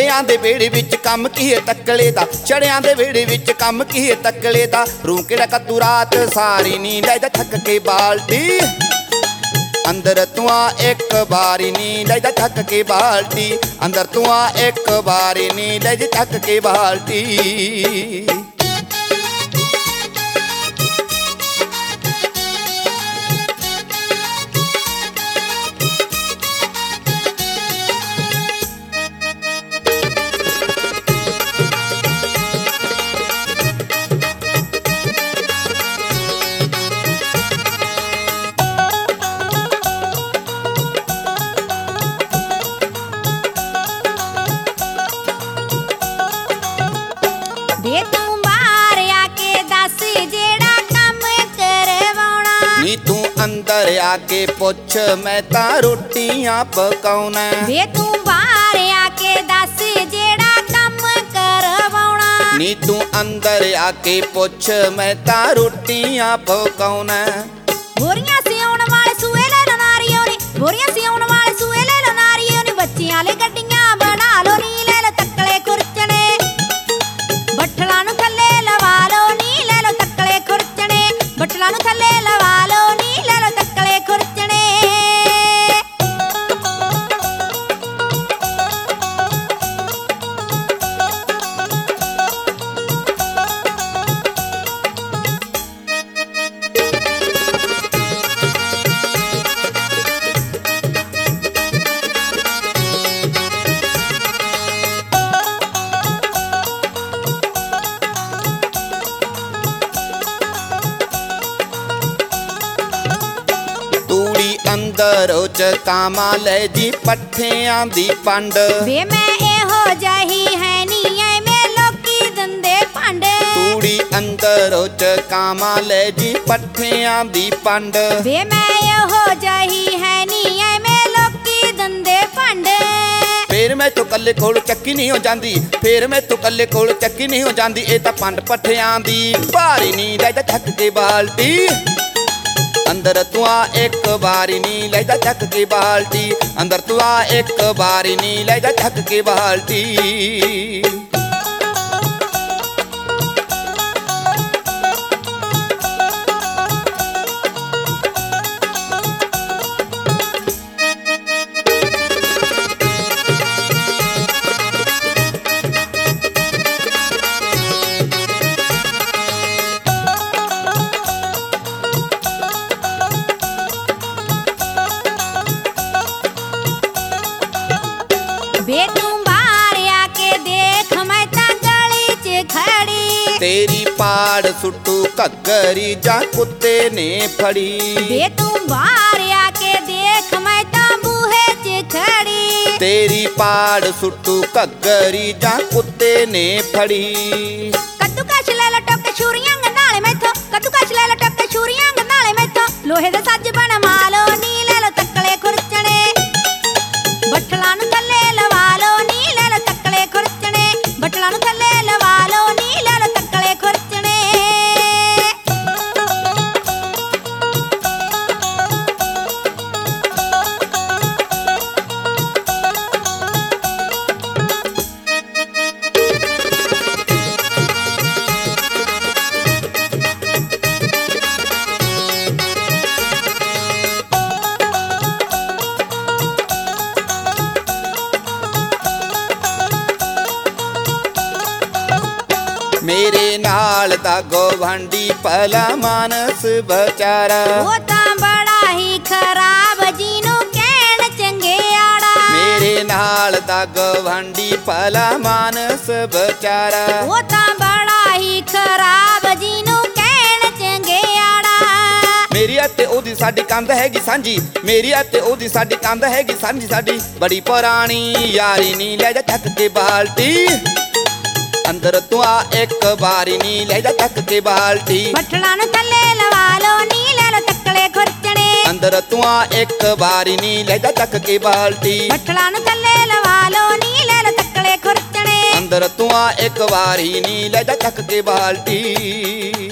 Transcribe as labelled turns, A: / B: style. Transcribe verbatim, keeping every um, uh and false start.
A: ਛੜਿਆਂ ਦੇ ਵਿਹੜੇ ਵਿੱਚ ਕੰਮ ਕੀ ਹੈ ਤੱਕਲੇ ਦਾ, ਛੜਿਆਂ ਦੇ ਵਿਹੜੇ ਵਿੱਚ ਕੰਮ ਕੀ ਹੈ ਤੱਕਲੇ ਦਾ। ਰੂ ਕਿਹੜਾ ਕੱਤੂ ਰਾਤ ਸਾਰੀ ਨੀ ਲੈਦਾ ਥੱਕ ਕੇ ਬਾਲਟੀ, ਅੰਦਰ ਤੂੰ ਆ ਇੱਕ ਵਾਰੀ ਨੀ ਲੈਦਾ ਥੱਕ ਕੇ ਬਾਲਟੀ, ਅੰਦਰ ਤੂੰ ਆ ਇੱਕ ਵਾਰੀ ਨੀ ਲੈਦਾ ਥੱਕ ਕੇ ਬਾਲਟੀ।
B: ਵੇ ਤੂੰ ਬਾਹਰ ਆ ਕੇ ਦੱਸ ਜਿਹੜਾ ਕੰਮ ਕਰਵਾਉਣਾ,
A: ਨੀ ਤੂੰ ਅੰਦਰ ਆ ਕੇ ਪੁੱਛ ਮੈਂ ਤਾਂ ਰੋਟੀਆਂ ਪਕਾਉਣਾ।
B: ਵੇ ਤੂੰ ਬਾਹਰ ਆ ਕੇ ਦੱਸ ਜਿਹੜਾ ਕੰਮ ਕਰਵਾਉਣਾ,
A: ਨੀ ਤੂੰ ਅੰਦਰ ਆ ਕੇ ਪੁੱਛ ਮੈਂ ਤਾਂ ਰੋਟੀਆਂ ਪਕਾਉਣਾ।
B: ਬੋਰੀਆਂ ਸਿਉਣ ਵਾਲੇ ਸੂਏ ਲੈ ਲੋ ਨਾਰੀਓ ਨੀ, ਬੋਰੀਆਂ ਸਿਉਣ ਵਾਲੇ ਸੂਏ ਲੈ ਲੋ ਨਾਰੀਓ ਨੀ, ਬੱਚਿਆਂ ਲਈ ਗੱਡੀਆਂ ਬਣਾ ਲੋ ਨੀ, ਲੈ ਲੋ ਤੱਕਲੇ ਖੁਰਚਣੇ ਬੱਠਲਾਂ ਨੂੰ ਥੱਲੇ ਲਵਾ ਲੋ ਨੀ, ਲੈ ਲੋ ਤੱਕਲੇ ਖੁਰਚਣੇ ਬੱਠਲਾਂ ਨੂੰ ਥੱਲੇ ਲਵਾ ਲੋ ਨੀ, ਲੈ ਲੋ ਤੱਕਲੇ ਖੁਰਚਣੇ।
A: ਤੂੜੀ ਅੰਦਰ ਚ ਕਾਮਾ ਲੈ ਜੀ ਪੱਠਿਆਂ ਦੀ ਪੰਡ,
B: ਵੇ ਮੈਂ ਇਹੋ ਜਹੀ ਹੈ ਨੀ ਐਵੇਂ ਲੋਕੀ ਦਿੰਦੇ ਭੰਡ,
A: ਤੂੜੀ ਅੰਦਰ ਚ ਕਾਮਾ ਲੈ ਜੀ ਪੱਠਿਆਂ ਦੀ ਪੰਡ,
B: ਵੇ ਮੈਂ ਇਹੋ ਜਹੀ ਹੈ ਨੀ ਐਵੇਂ ਲੋਕੀ ਦਿੰਦੇ ਭੰਡ।
A: ਫੇਰ ਮੈਂ ਤੋਂ ਕੱਲੇ ਕੋਲ ਚੱਕੀ ਨਹੀਂ ਹੋ ਜਾਂਦੀ, ਫੇਰ ਮੈਂ ਤੋਂ ਕੱਲੇ ਕੋਲ ਚੱਕੀ ਨਹੀਂ ਹੋ ਜਾਂਦੀ, ਇਹ ਤਾਂ ਪੰਡ ਪੱਠਿਆਂ ਦੀ ਭਾਰੀ ਨੀ ਲੈਦਾ ਥੱਕ ਕੇ ਬਾਲਟੀ, ਅੰਦਰ ਤੂੰ ਆ ਇੱਕ ਵਾਰੀ ਨੀ ਲੈਦਾ ਥੱਕ ਕੇ ਬਾਲਟੀ, ਅੰਦਰ ਤੂੰ ਆ ਇੱਕ ਵਾਰੀ ਨੀ ਲੈਦਾ ਥੱਕ ਕੇ ਬਾਲਟੀ।
B: ਵੇ ਤੂੰ ਬਾਹਰ ਆ ਕੇ ਦੇਖ ਮੈਂ ਤਾਂ ਗਲੀ 'ਚ ਖੜੀ,
A: ਤੇਰੀ ਪਾੜ ਸੁੱਟੂ ਘੱਗਰੀ ਜਾਂ ਕੁੱਤੇ ਨੇ ਫੜੀ,
B: ਵੇ ਤੂੰ ਬਾਹਰ ਆ ਕੇ ਦੇਖ ਮੈਂ ਤਾਂ ਬੂਹੇ 'ਚ ਖੜੀ,
A: ਤੇਰੀ ਪਾੜ ਸੁੱਟੂ ਘੱਗਰੀ ਜਾਂ ਕੁੱਤੇ ਨੇ ਫੜੀ।
B: ਕੱਦੂ ਕਸ਼ ਲੈ ਲੋ ਟੋਕੇ ਛੁਰੀਆਂ ਗੰਨਾਲੇ ਮੈਥੋਂ, ਕੱਦੂ ਕਸ਼ ਲੈ ਲੋ ਟੋਕੇ ਛੁਰੀਆਂ ਗੰਨਾਲੇ ਮੈਥੋਂ, ਲੋਹੇ ਦੇ ਸੱਜ ਬਣਵਾ ਲੋ ਨੀ, ਲੈ ਲੋ ਤੱਕਲੇ ਖੁਰਚਣੇ ਬੱਠਲਾਂ ਨੂੰ ਥੱਲੇ ਲਵਾ ਲੋ ਨੀ, ਲੈ ਲੋ ਤੱਕਲੇ ਖੁਰਚਣੇ ਬੱਠਲਾਂ ਨੂੰ ਥੱਲੇ ਲਵਾ ਲੋ ਨੀ, ਲੈ ਲੋ ਤੱਕਲੇ ਖੁਰਚਣੇ।
A: ਮੇਰੇ ਨਾਲ ਦਾ ਗੋਵੰਡੀ ਭਲਾ ਮਾਨਸ ਵਿਚਾਰਾ,
B: ਉਹ ਤਾਂ ਬੜਾ ਹੀ ਖਰਾਬ ਜਿਹਨੂੰ ਕਹਿਣ ਚੰਗਿਆੜਾ,
A: ਮੇਰੇ ਨਾਲ ਦਾ ਗੋਵੰਡੀ ਭਲਾ ਮਾਨਸ ਵਿਚਾਰਾ,
B: ਉਹ ਤਾਂ ਬੜਾ ਹੀ ਖਰਾਬ ਜਿਹਨੂੰ ਕਹਿਣ ਚੰਗਿਆੜਾ।
A: ਮੇਰੀ ਅਤੇ ਉਹਦੀ ਸਾਡੀ ਕੰਧ ਹੈਗੀ ਸਾਂਝੀ, ਮੇਰੀ ਅਤੇ ਉਹਦੀ ਸਾਡੀ ਕੰਧ ਹੈਗੀ ਸਾਂਝੀ, ਸਾਡੀ ਬੜੀ ਪੁਰਾਣੀ ਯਾਰੀ ਨੀ ਲੈ ਜਾ ਥੱਕ ਕੇ ਬਾਲਟੀ, ਅੰਦਰ ਤੂੰ ਆ ਇੱਕ ਵਾਰੀ ਨੀ ਲੈ ਜਾ ਥੱਕ ਕੇ ਬਾਲਟੀ,
B: ਬੱਠਲਾਂ ਨੂੰ ਥੱਲੇ ਲਵਾ ਲੋ ਨੀ, ਲੈ ਲੋ ਤੱਕਲੇ ਖੁਰਚਣੇ
A: ਅੰਦਰ ਤੂੰ ਆ ਇੱਕ ਵਾਰੀ ਨੀ ਲੈ ਜਾ ਥੱਕ ਕੇ ਬਾਲਟੀ,
B: ਬੱਠਲਾਂ ਨੂੰ ਥੱਲੇ ਲਵਾ ਲੋ ਨੀ, ਲੈ ਲੋ ਤੱਕਲੇ ਖੁਰਚਣੇ
A: ਅੰਦਰ ਤੂੰ ਆ ਇੱਕ ਵਾਰੀ ਨੀ ਲੈ ਜਾ ਥੱਕ ਕੇ ਬਾਲਟੀ।